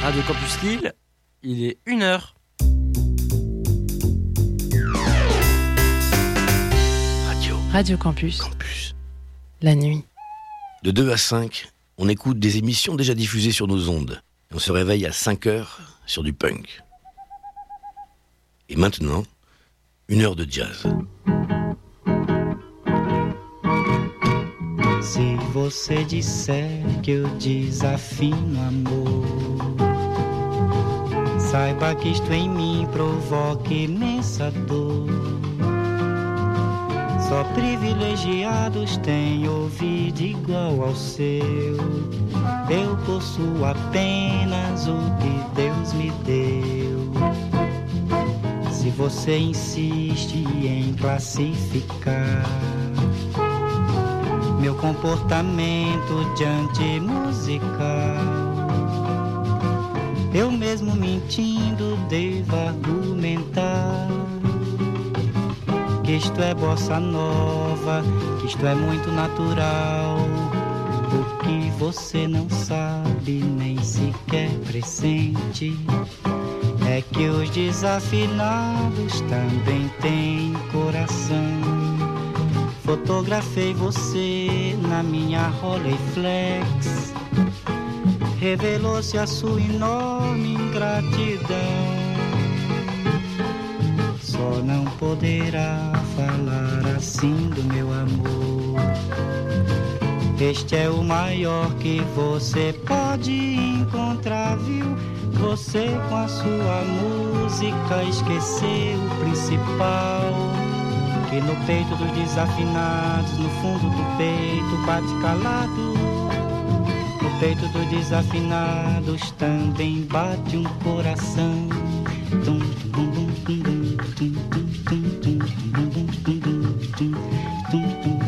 Radio Campus Lille, il est 1h. Radio Campus. La nuit. De 2 à 5, on écoute des émissions déjà diffusées sur nos ondes. Et on se réveille à 5h sur du punk. Et maintenant, 1 heure de jazz. Se você disser que eu desafino amor, saiba que isto em mim provoca imensa dor. Só privilegiados têm ouvido igual ao seu. Eu possuo apenas o que Deus me deu. Se você insiste em classificar meu comportamento diante musical, eu mesmo mentindo devo argumentar que isto é bossa nova, que isto é muito natural. O que você não sabe nem sequer pressente é que os desafinados também têm coração. Fotografei você na minha Rolleiflex, revelou-se a sua enorme ingratidão. Só não poderá falar assim do meu amor. Este é o maior que você pode encontrar, viu? Você com a sua música esqueceu o principal, que no peito dos desafinados, no fundo do peito bate calado. No peito dos desafinados também bate um coração. Tum, tum, tum, tum, tum, tum, tum, tum, tum, tum, tum, tum.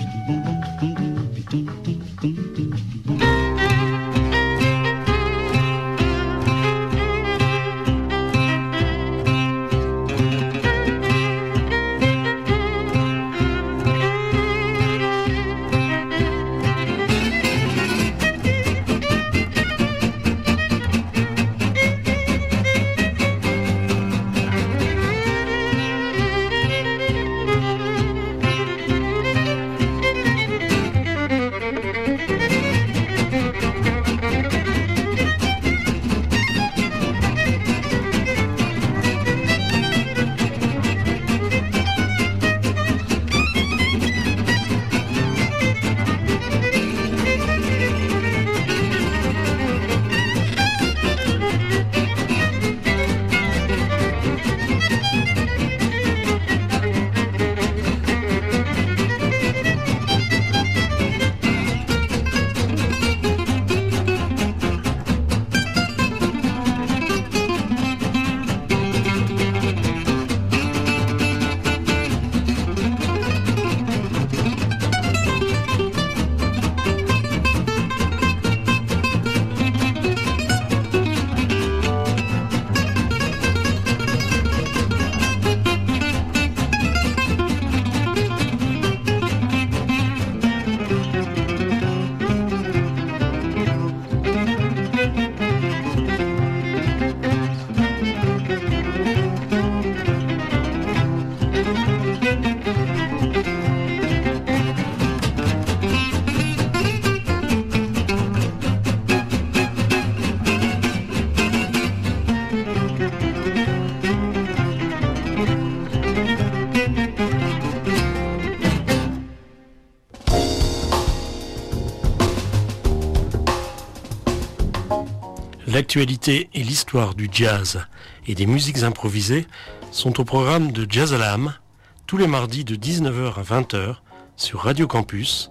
L'actualité et l'histoire du jazz et des musiques improvisées sont au programme de Jazz à l'âme, tous les mardis de 19h à 20h sur Radio Campus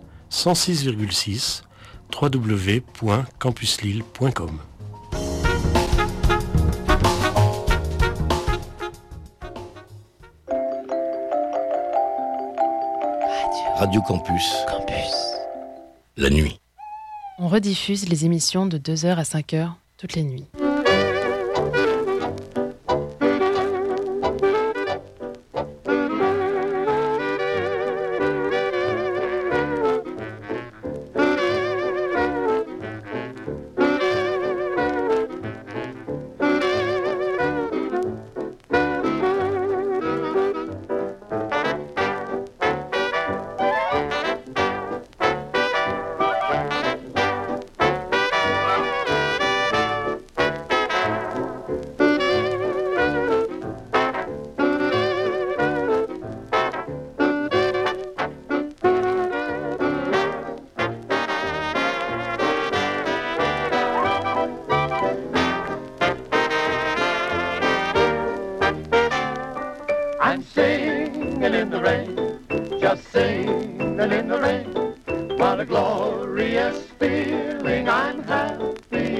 106,6 www.campuslille.com. Radio Campus. La nuit. On rediffuse les émissions de 2h à 5h toutes les nuits.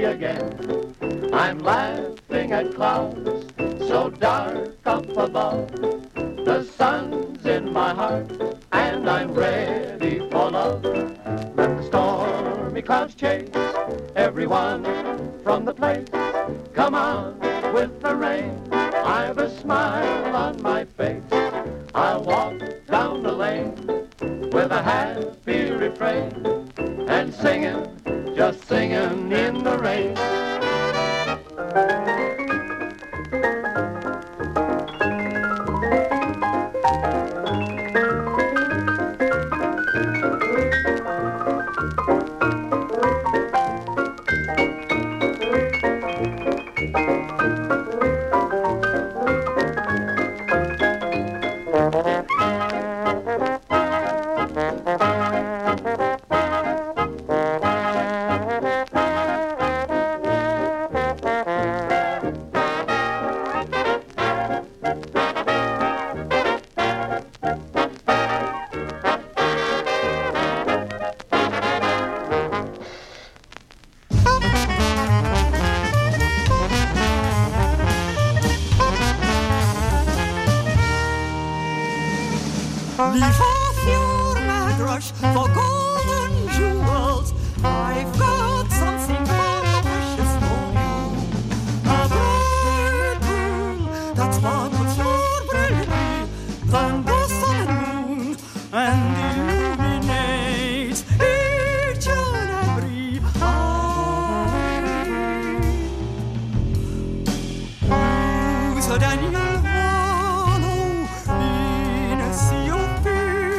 me again. I'm laughing at clouds so dark up above. The sun's in my heart and I'm ready for love. Let the stormy clouds chase everyone from the place. Come on with the rain, I've a smile on my face. I'll walk down the lane with a happy refrain and singing, just singing in the rain. Leave off your mad rush for golden jewels. I've got something far more precious for you. A bridegroom that sparkles more brilliantly than the sun and moon, and illuminates each and every eye. Who's a Daniel Harlow in a sea of blue?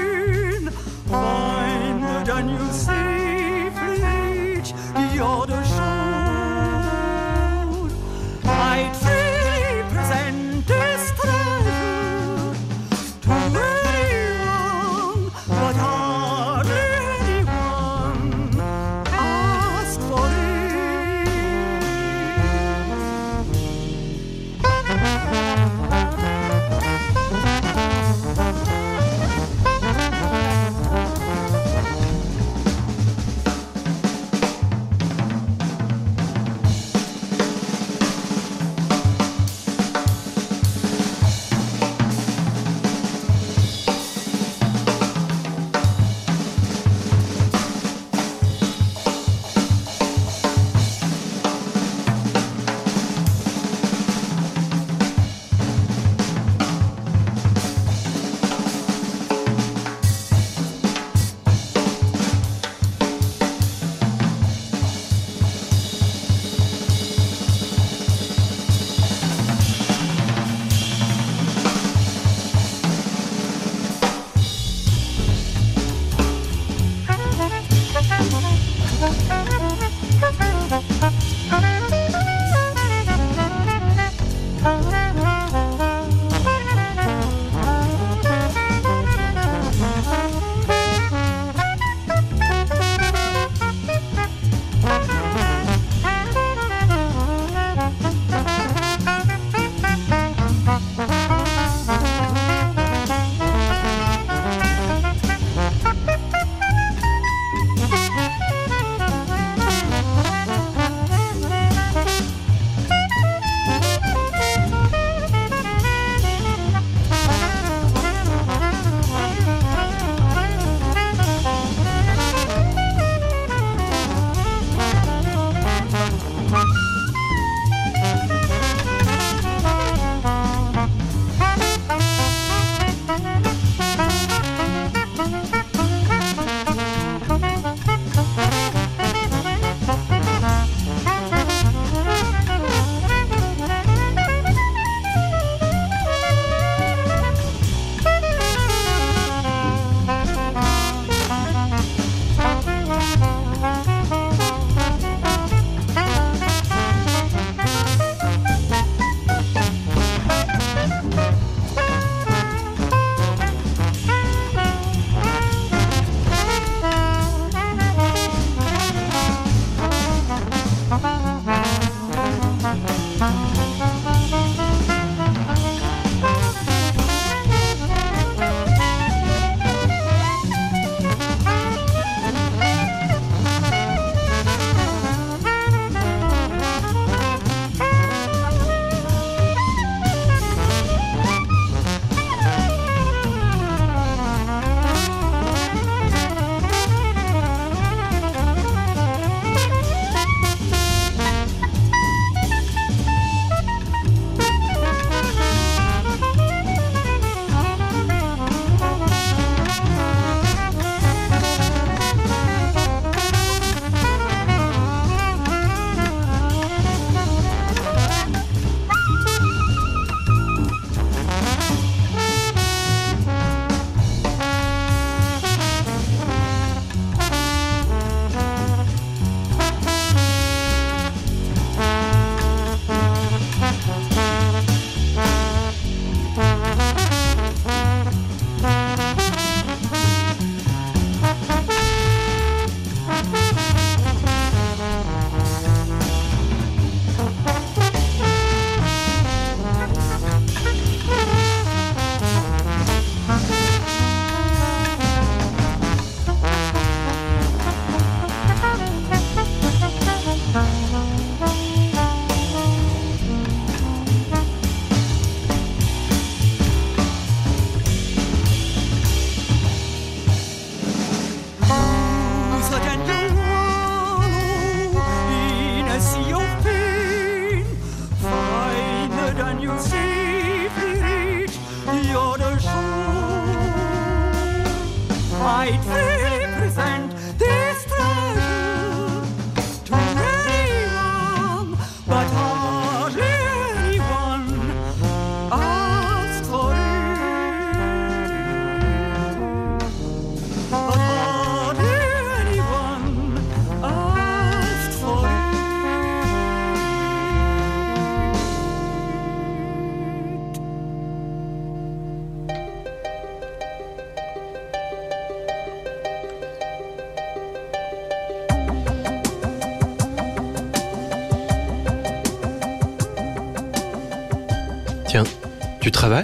Tiens, tu travailles ?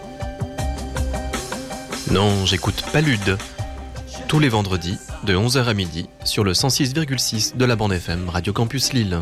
Non, j'écoute Palude. Tous les vendredis, de 11h à midi, sur le 106,6 de la bande FM Radio Campus Lille.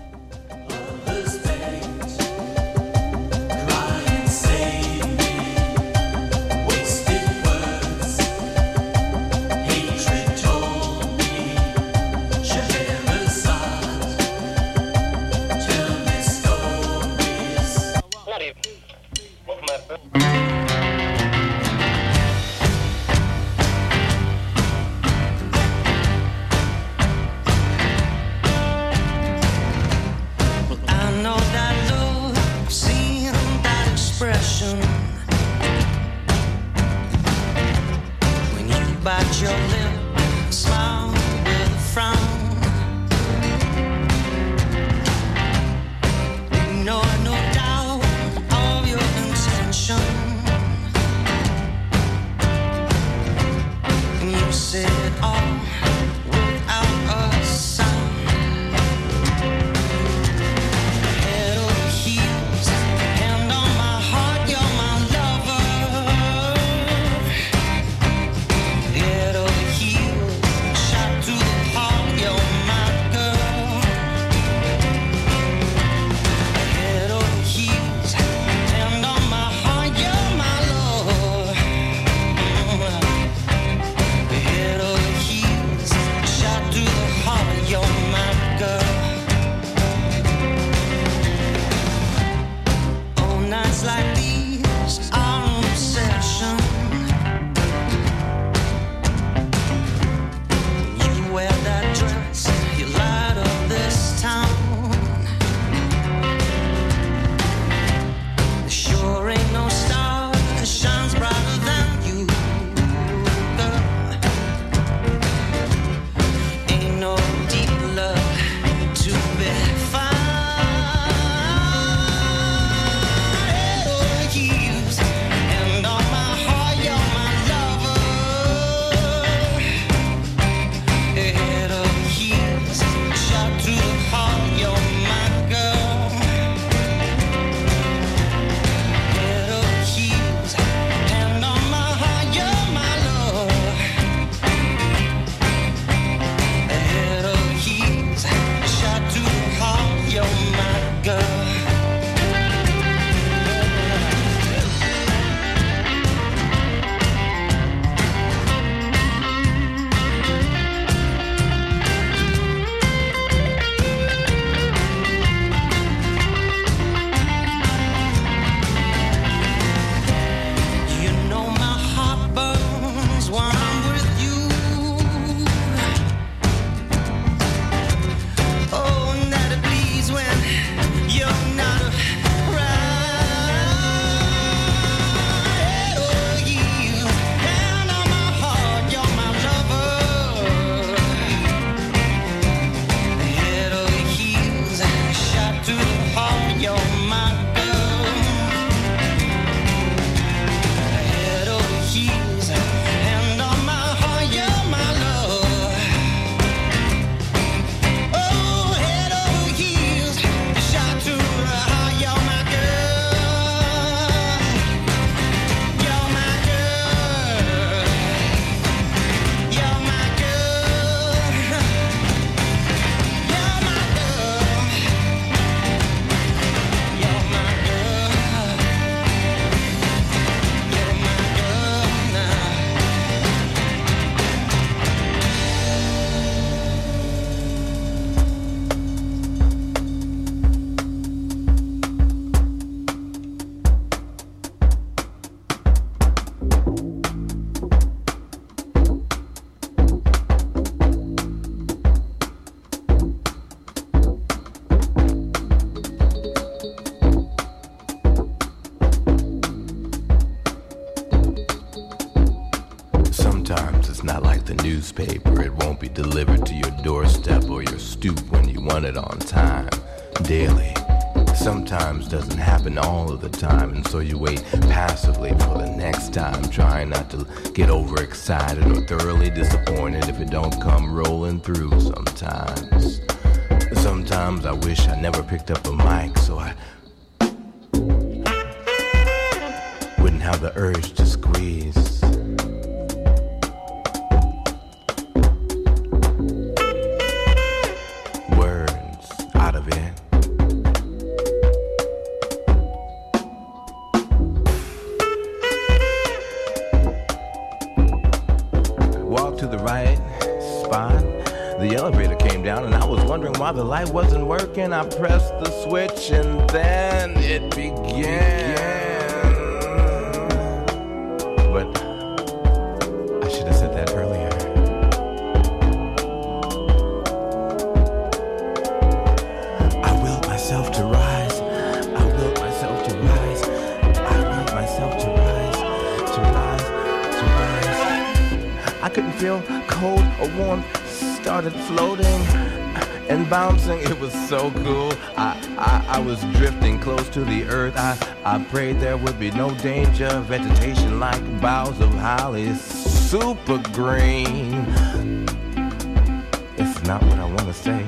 newspaper. It won't be delivered to your doorstep or your stoop when you want it on time. Daily. Sometimes doesn't happen all of the time, and so you wait passively for the next time, trying not to get overexcited or thoroughly disappointed if it don't come rolling through sometimes. Sometimes I wish I never picked up a mic, so I have the urge to squeeze. Words out of it. Walk to the right spot. The elevator came down and I was wondering why the light wasn't working. I pressed the switch and then it began. But I should have said that earlier. I willed myself to rise. I willed myself to rise. I willed myself to rise. To rise. To rise. I couldn't feel cold or warm. Started floating and bouncing. It was so cool. I was drifting close to the earth. I prayed there would be no danger. Vegetation like boughs of holly, super green. It's not what I want to say.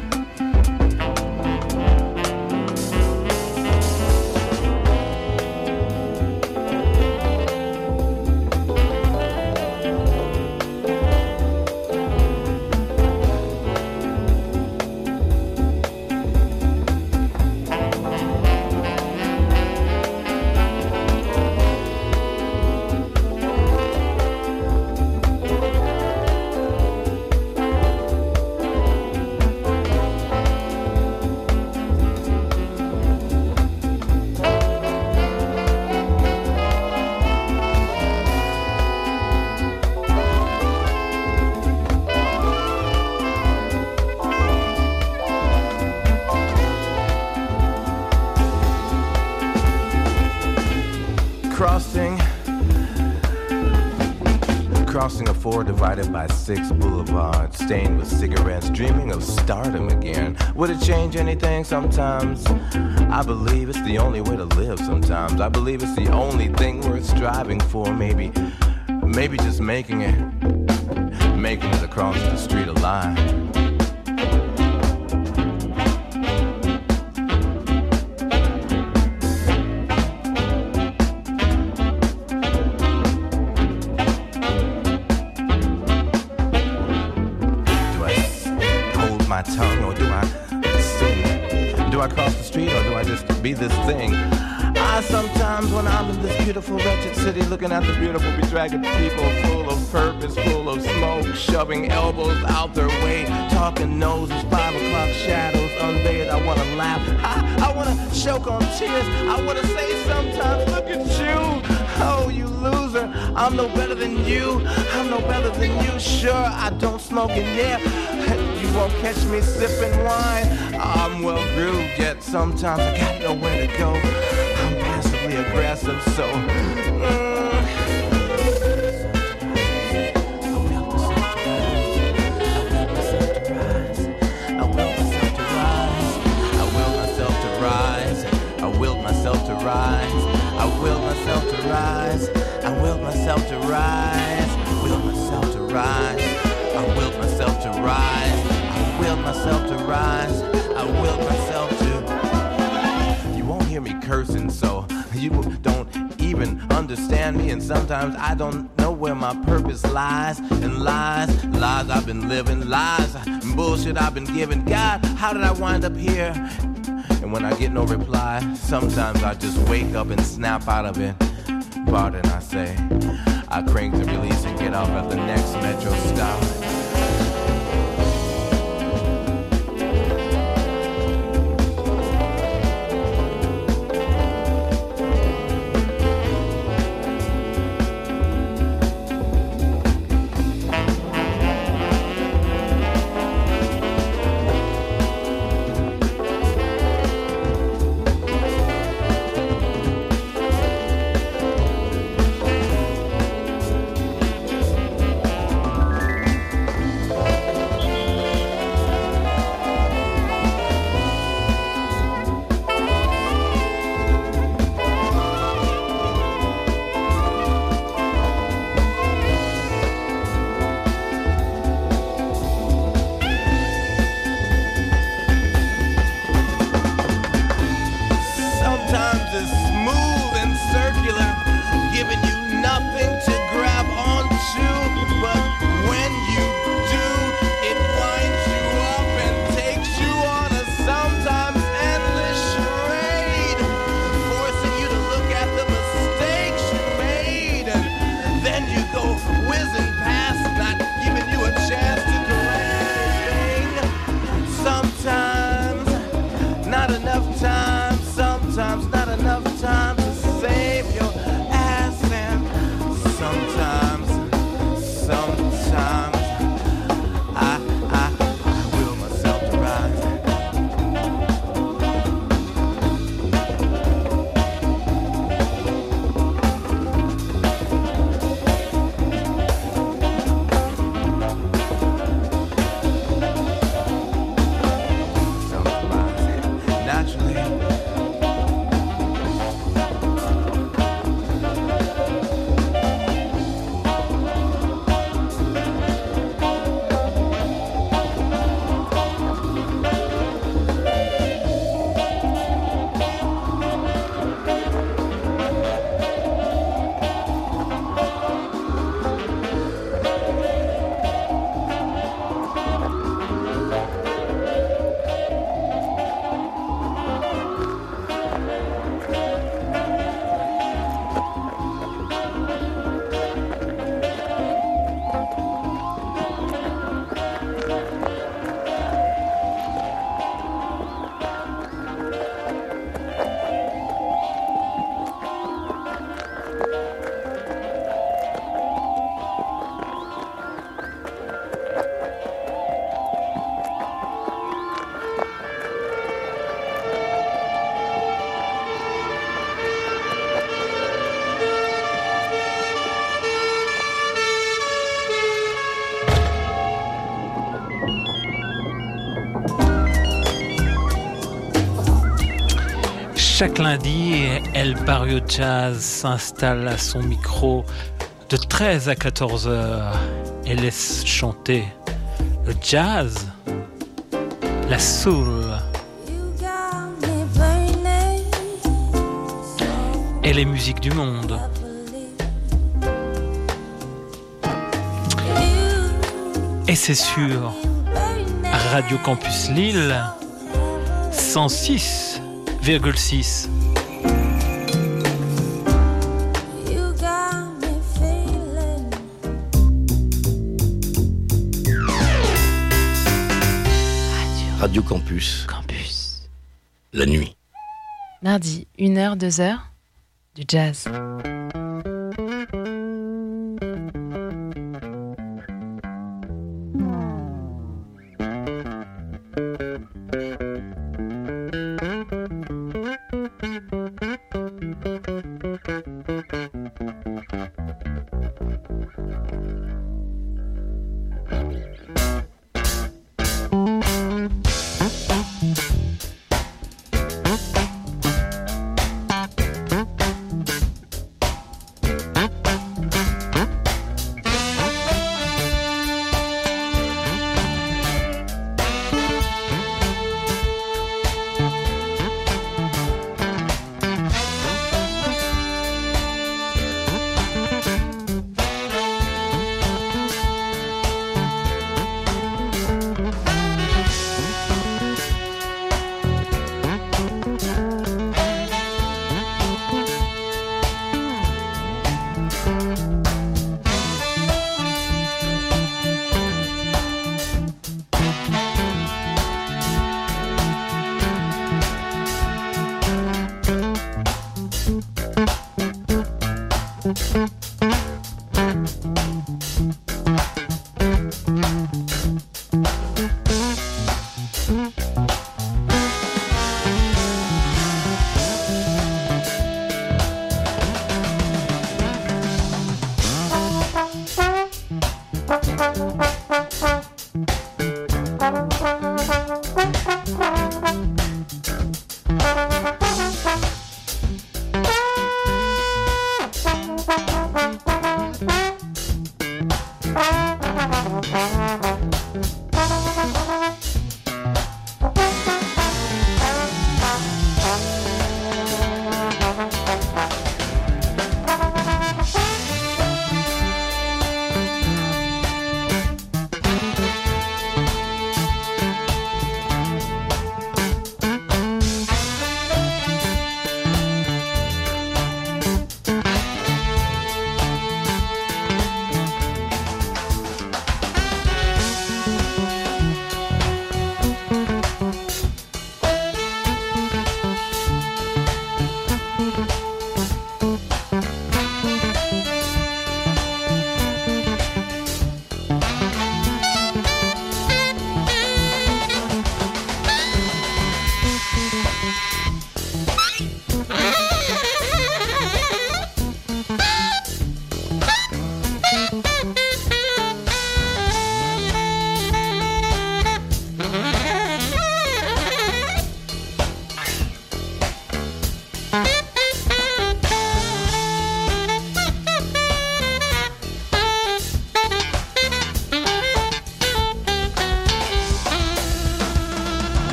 Crossing a 4 divided by 6 boulevard, stained with cigarettes, dreaming of stardom again. Would it change anything? Sometimes I believe it's the only way to live. Sometimes I believe it's the only thing worth striving for. Maybe just making it across the street alive. My tongue, or do I sing? Do I cross the street, or do I just be this thing? I sometimes, when I'm in this beautiful, wretched city, looking at the beautiful, bedraggled people, full of purpose, full of smoke, shoving elbows out their way, talking noses, 5 o'clock shadows, unbathed. I wanna laugh, I wanna choke on tears. I wanna say sometimes, look at you, oh you loser. I'm no better than you, I'm no better than you. Sure, I don't smoke in there. You won't catch me sipping wine. I'm well grooved, yet sometimes I got nowhere to go. I'm passively aggressive, so I willed myself to rise. I willed myself to rise. I willed myself to rise. I willed myself to rise. I willed myself to rise. Willed myself to rise. I willed myself to rise. I willed myself to rise. I willed myself to. You won't hear me cursing, so you don't even understand me. And sometimes I don't know where my purpose lies. And lies I've been living, lies and bullshit I've been giving. God, how did I wind up here? And when I get no reply, sometimes I just wake up and snap out of it. Pardon, I say. I crank the release and get off at the next metro stop. Chaque lundi, El Barrio Jazz s'installe à son micro de 13 à 14 heures et laisse chanter le jazz, la soul et les musiques du monde. Et c'est sur Radio Campus Lille 106,6. Radio Campus. La nuit. Mardi, 1h, 2h, du jazz.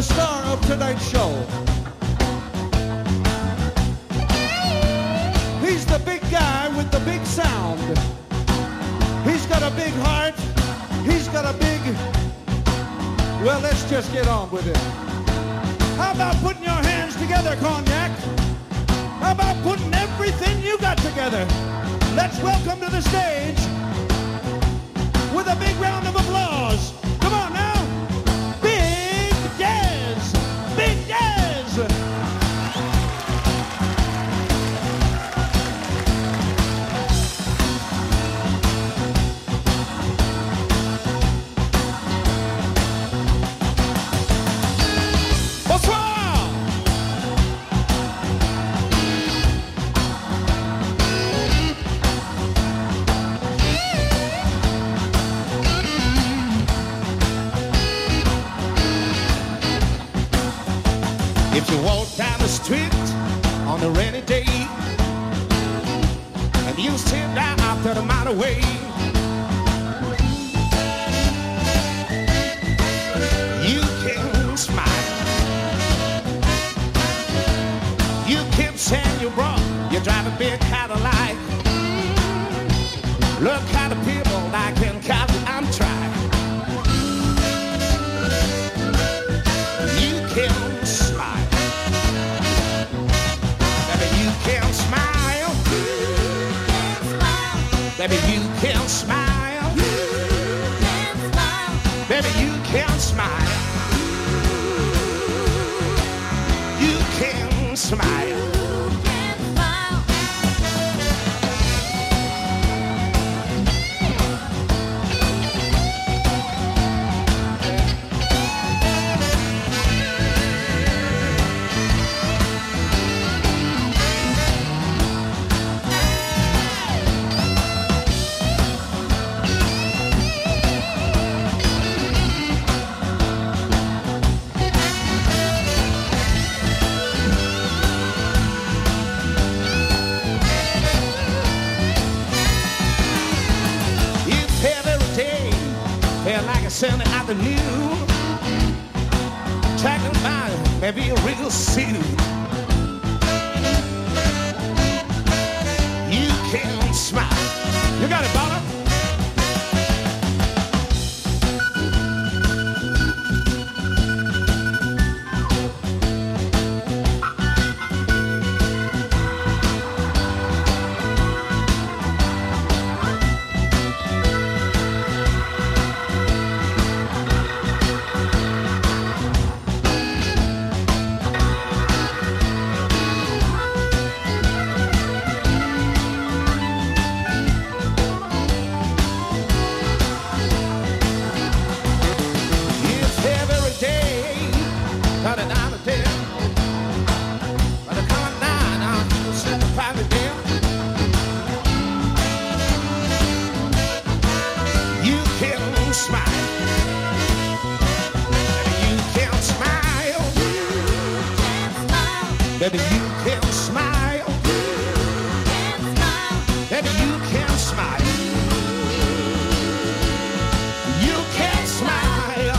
star of tonight's show. He's the big guy with the big sound. He's got a big heart. He's got a big... Well, let's just get on with it. How about putting your hands together, Cognac? How about putting everything you got together? Let's welcome to the stage with a big round of applause. Come on now. Big Jazz. Big Jazz. If you walk down the street on a rainy day and you sit down out 30 miles away, you can smile. You can send your bra, you drive a big Cadillac. Look how the people like in Cali, I'm trying. You can smile. Baby, you can smile. Baby, you can smile. You can smile. Sunday afternoon, talking about maybe a real soon. You can smile. You got it, Bob. Baby, you can smile. Baby, you can smile. You can smile.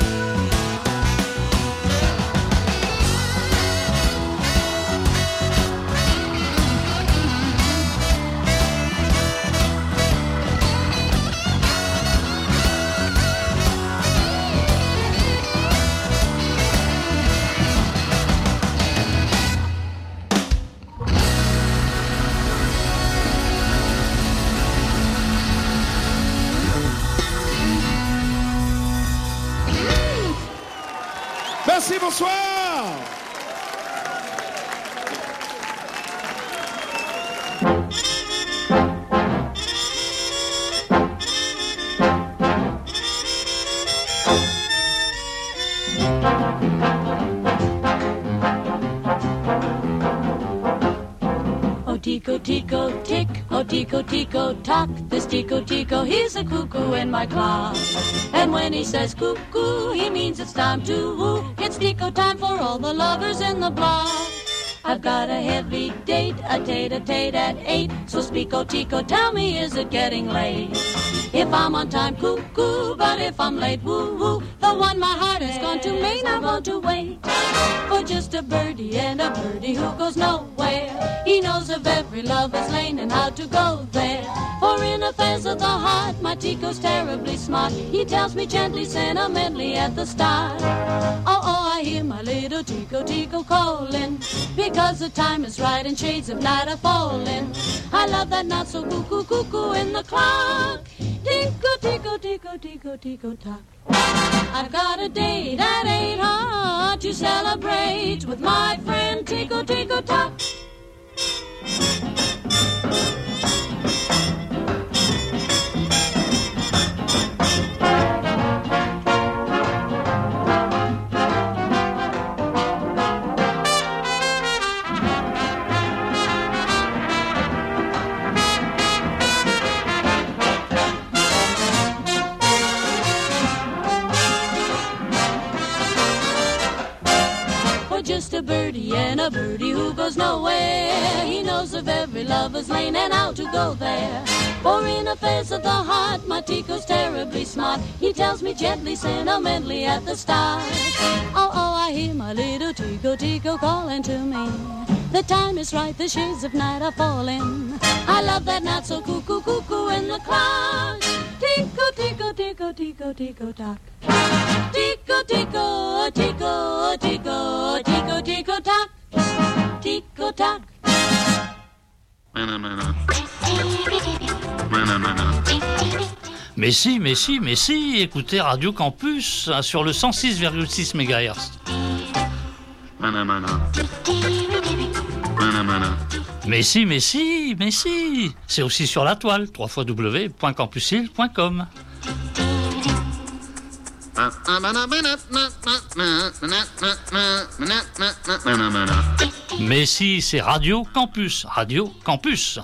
Merci, bonsoir. Tico, tico, tick, oh tico, tico, tock. This tico, tico, he's a cuckoo in my clock. And when he says cuckoo, he means it's time to woo. It's tico time for all the lovers in the block. I've got a heavy date, a tete-a-tete at 8. So speak, oh tico, tell me, is it getting late? If I'm on time, cuckoo, but if I'm late, woo-woo. The one my heart has gone to Maine, I want to wait for just a birdie and a birdie who goes nowhere. He knows of every lover's lane and how to go there. For in affairs of the heart, my Tico's terribly smart. He tells me gently, sentimentally at the start. Oh, oh, I hear my little Tico, Tico calling, because the time is right and shades of night are falling. I love that not so cuckoo, cuckoo in the clock. Tico, Tico, Tico, Tico, Tico, tock. I've got a date at 8 hard to celebrate with my friend Tico, Tico, tock. Just a birdie and a birdie who goes nowhere. He knows of every lover's lane and how to go there. For in affairs of the heart, my Tico's terribly smart. He tells me gently, sentimentally at the start. Oh, oh, I hear my little Tico, Tico calling to me. The time is right, the shades of night are falling. I love that not so cuckoo, cuckoo in the clock. Tico, Tico, Tico, Tico, Tico, tock. Tico, Tico, Tico, Tico, Tico, Tico, tock. Tico, tock. Mais si, mais si, mais si, écoutez Radio Campus sur le 106,6 MHz. Mais si, mais si, mais si, c'est aussi sur la toile, www.campusil.com. Mais si, c'est Radio Campus, Radio Campus.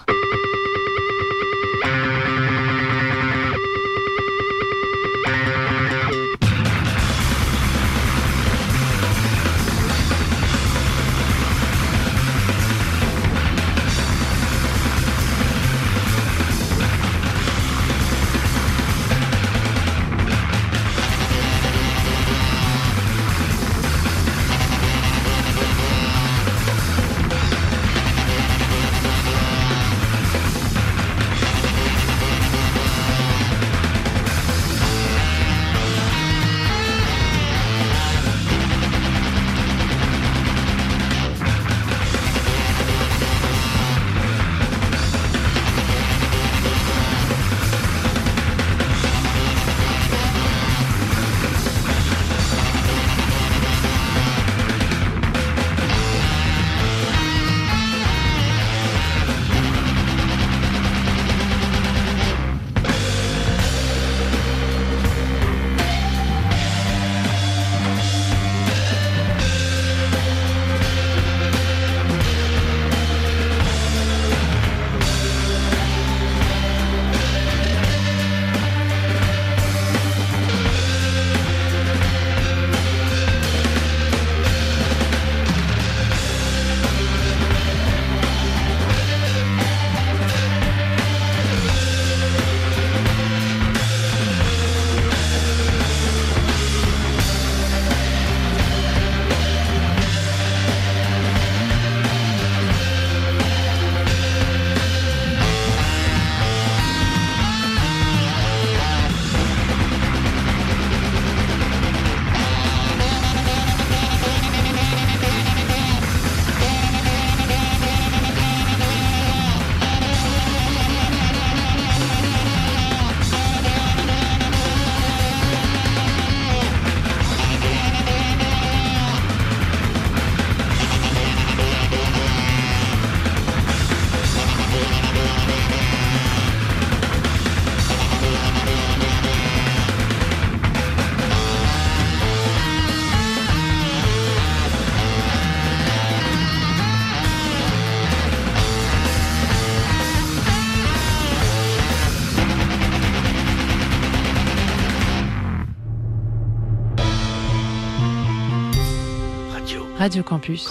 Radio Campus.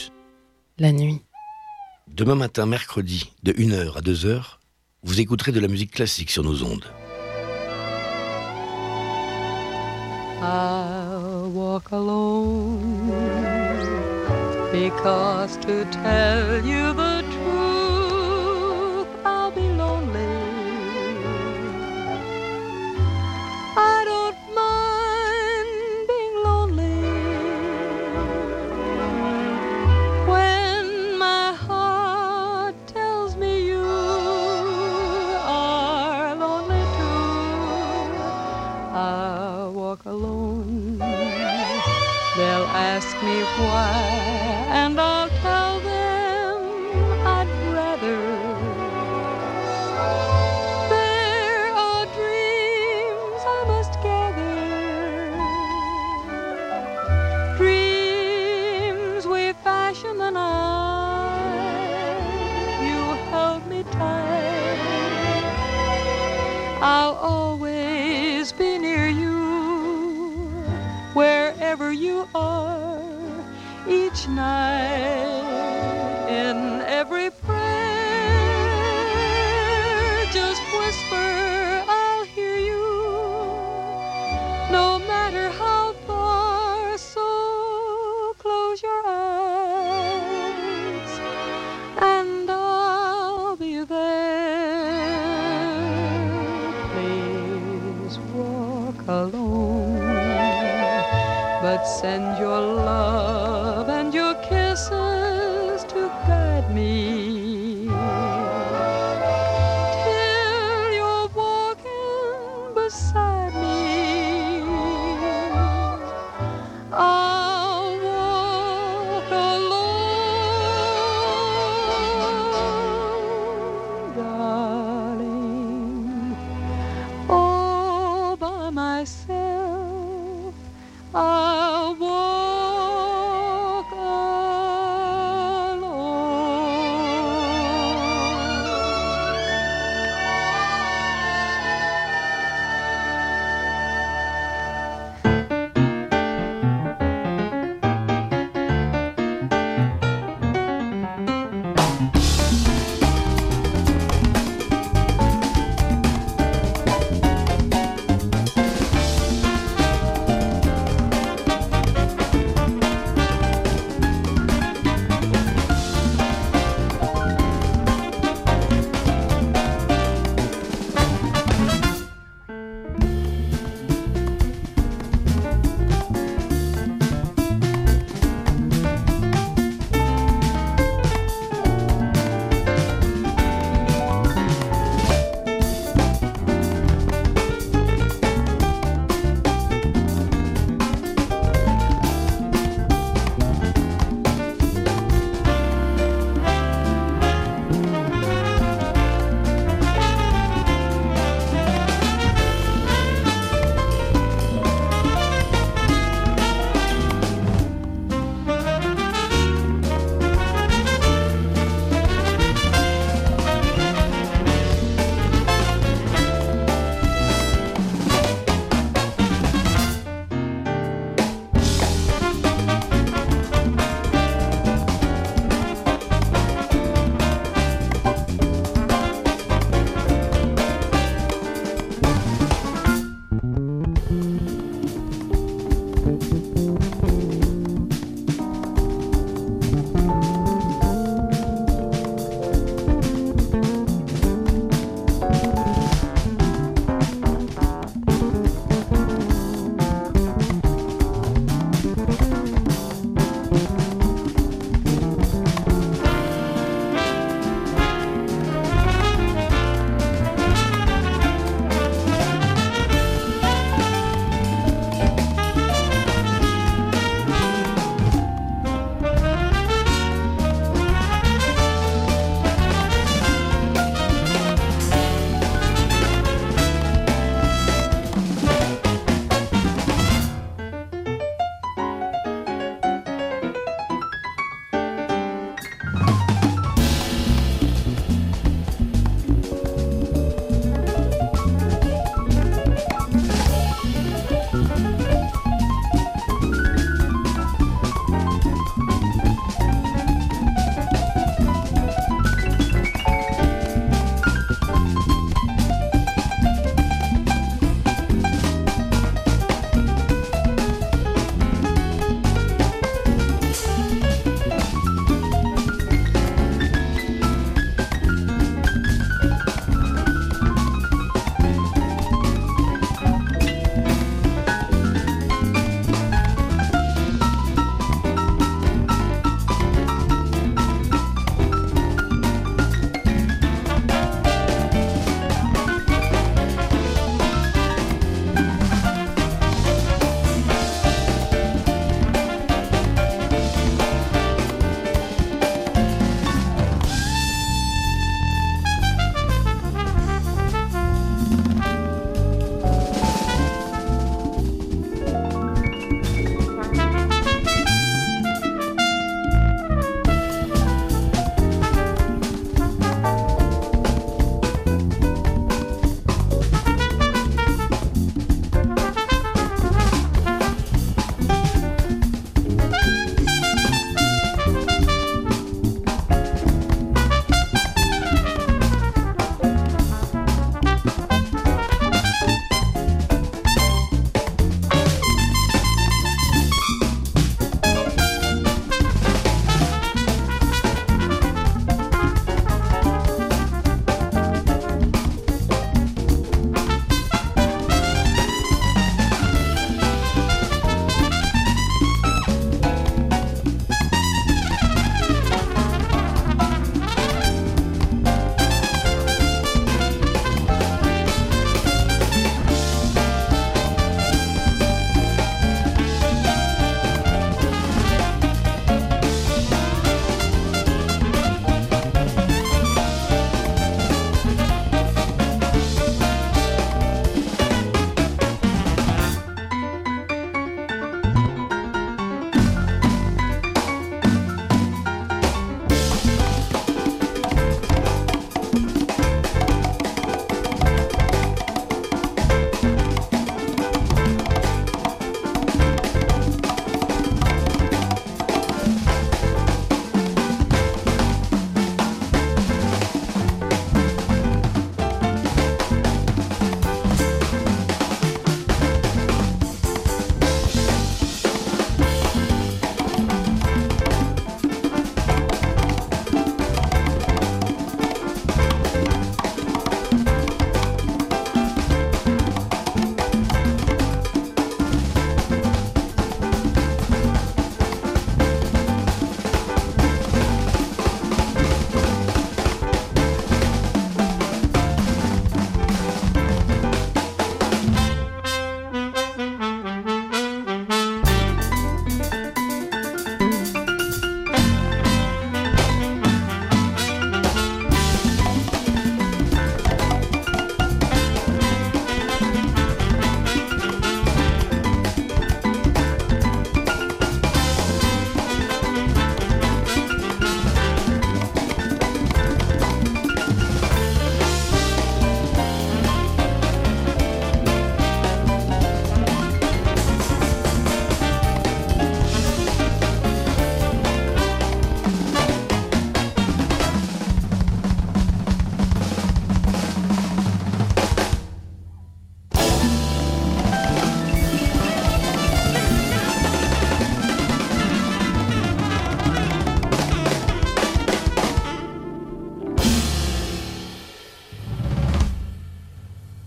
La nuit. Demain matin, mercredi, de 1h à 2h, vous écouterez de la musique classique sur nos ondes. I'll walk alone, because to tell you the truth, I'll be lonely. I don't mind being lonely when my heart tells me you are lonely too. I'll walk alone. They'll ask me why, and I'll tell them I'd rather. There are dreams I must gather, dreams we fashion the night. You held me tight. I'll always be near you, wherever you are, each night, in every prayer. Just whisper, I'll hear you, no matter how far. So close your eyes, and I'll be there. Please walk alone, but send your love and your kisses to guide me till you're walking beside me. I'll walk alone, darling, all by myself. I'll walk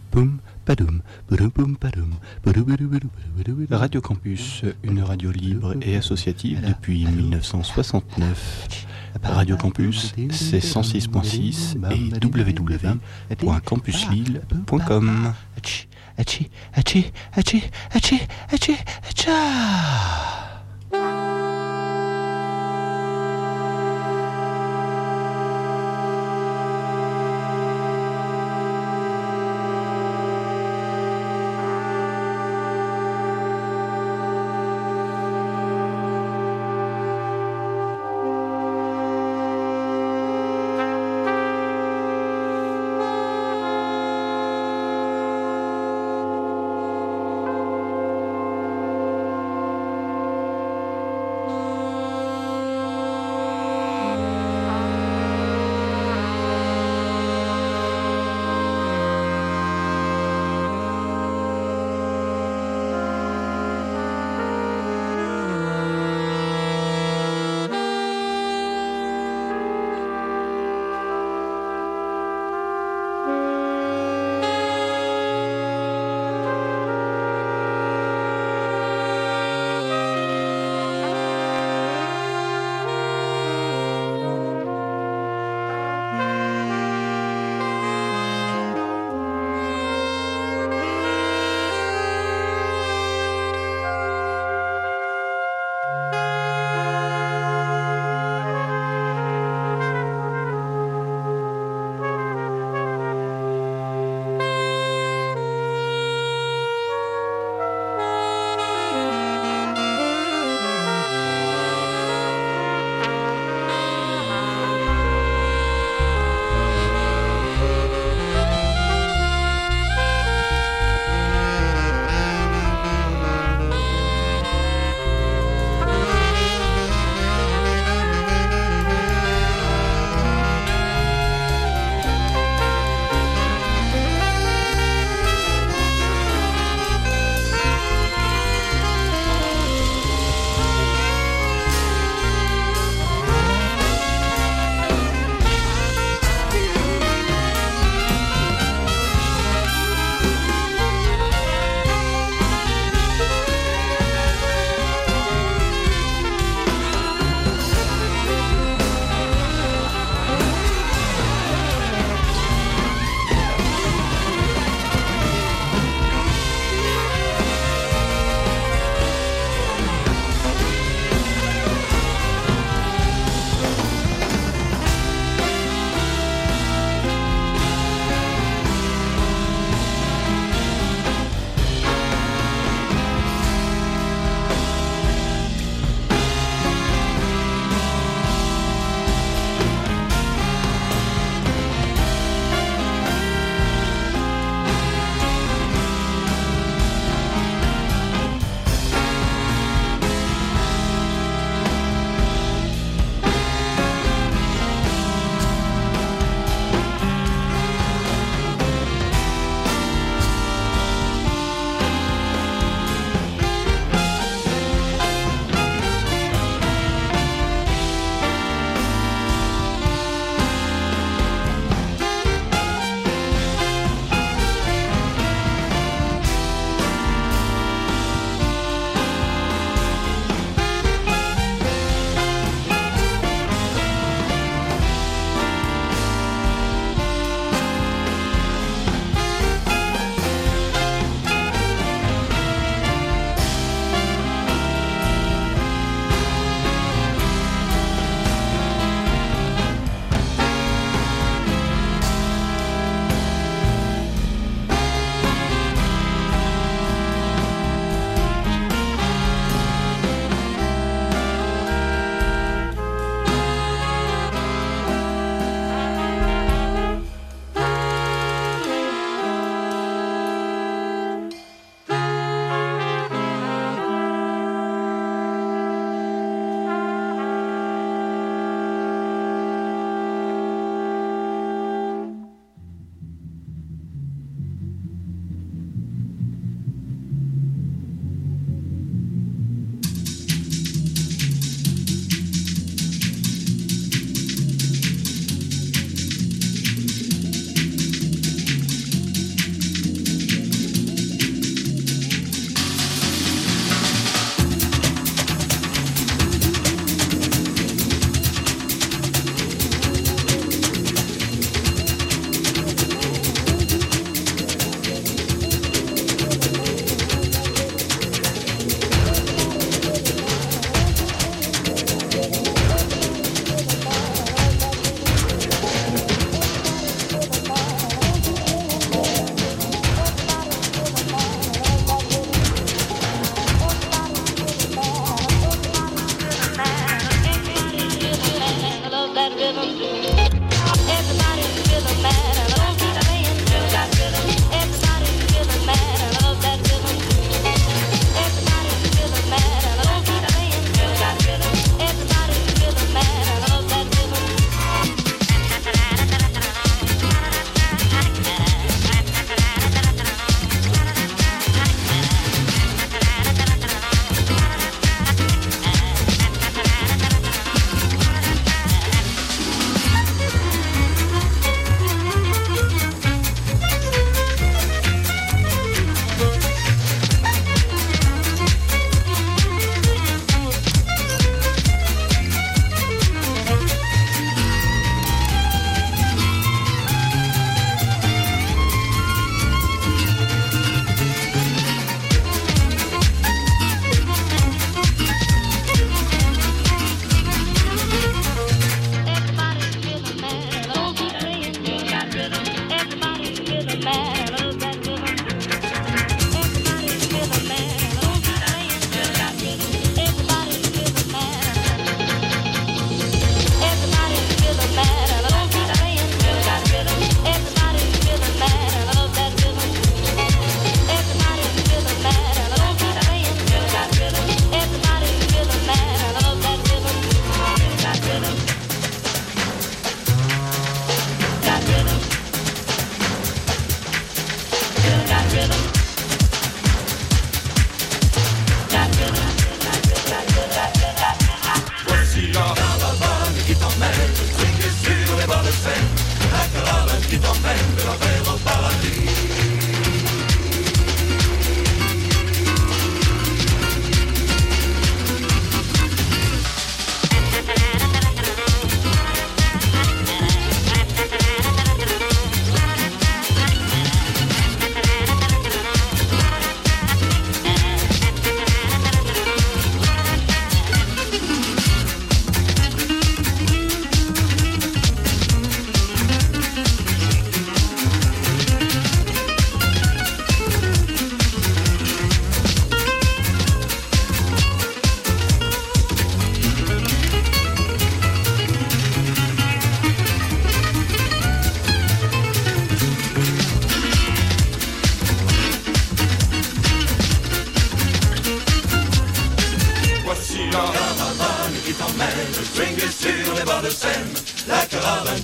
Radio Campus, une radio libre et associative depuis 1969. Radio Campus, c'est 106.6 et www.campuslille.com.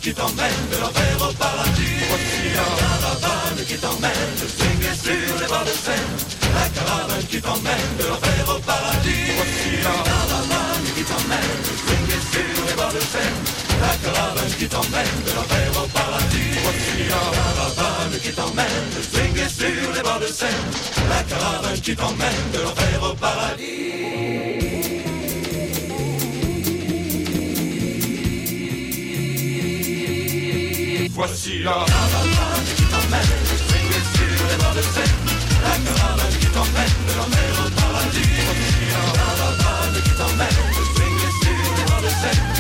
qui t'emmène de l'enfer au paradis. Voici la caravane qui t'emmène de swinguer sur les bords de Seine. La caravane qui t'emmène de l'enfer au paradis. Voici la caravane qui t'emmène de swinguer sur les bords de Seine. La caravane qui t'emmène de l'enfer au paradis. Voici la caravane qui t'emmène de swinguer sur les bords de Seine. La caravane qui t'emmène de l'enfer au paradis. Voici la caravane qui t'emmène de swinguer sur les bords de Seine. La caravane qui t'emmène de l'enfer au paradis. Voici la caravane qui t'emmène de swinguer sur les bords de Seine.